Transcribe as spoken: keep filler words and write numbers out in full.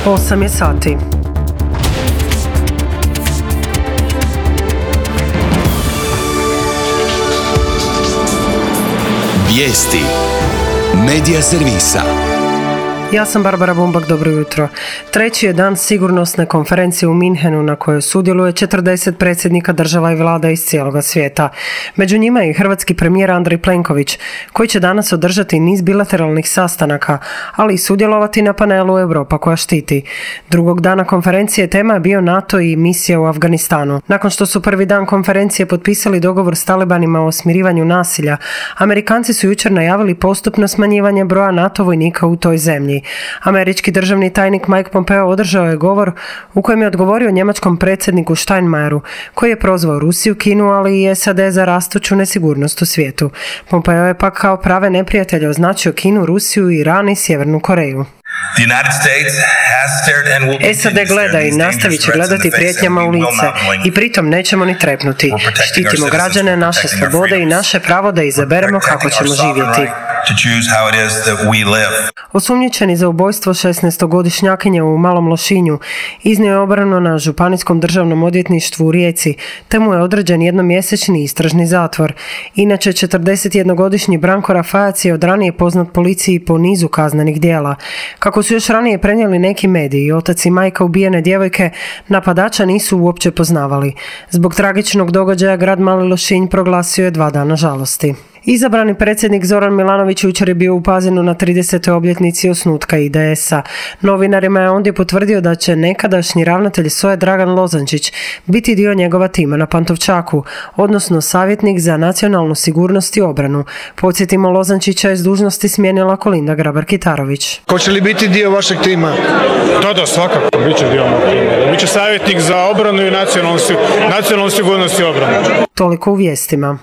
osam je sati. Vijesti Medija servisa. Ja sam Barbara Bumbak, dobro jutro. Treći je dan sigurnosne konferencije u Minhenu na kojoj sudjeluje četrdeset predsjednika država i vlada iz cijeloga svijeta. Među njima je i hrvatski premijer Andrej Plenković, koji će danas održati niz bilateralnih sastanaka, ali i sudjelovati na panelu Europa koja štiti. Drugog dana konferencije tema je bio NATO i misija u Afganistanu. Nakon što su prvi dan konferencije potpisali dogovor s Talibanima o smirivanju nasilja, Amerikanci su jučer najavili postupno smanjivanje broja NATO vojnika u toj zemlji. Američki državni tajnik Mike Pompeo održao je govor u kojem je odgovorio njemačkom predsjedniku Steinmeieru, koji je prozvao Rusiju, Kinu, ali i S A D za rastuću nesigurnost u svijetu. Pompeo je pak kao prave neprijatelje označio Kinu, Rusiju, Iran i Sjevernu Koreju. S A D gleda i nastavit će gledati prijetnjama u lice i pritom nećemo ni trepnuti. Štitimo građane, naše slobode i naše pravo da izaberemo kako ćemo živjeti. Osumnjičeni za ubojstvo šesnaestogodišnjakinje u Malom Lošinju iznio je obranu na Županijskom državnom odvjetništvu u Rijeci, te mu je određen jednomjesečni istražni zatvor. Inače, četrdesetjednogodišnji Branko Rafajac je od ranije poznat policiji po nizu kaznenih djela. Kako su još ranije prenijeli neki mediji, otac i majka ubijene djevojke napadača nisu uopće poznavali. Zbog tragičnog događaja grad Mali Lošinj proglasio je dva dana žalosti. Izabrani predsjednik Zoran Milanović jučer je bio u Pazinu na tridesetoj obljetnici osnutka I D S-a. Novinarima je ondje potvrdio da će nekadašnji ravnatelj S O A-e Dragan Lozančić biti dio njegova tima na Pantovčaku, odnosno savjetnik za nacionalnu sigurnost i obranu. Podsjetimo, Lozančića je s dužnosti smijenila Kolinda Grabar-Kitarović. Hoće li biti dio vašeg tima? Da, da, svakako, bit će dio mog tima. Biće savjetnik za obranu i nacionalnu, nacionalnu sigurnost i obranu. Toliko u vijestima.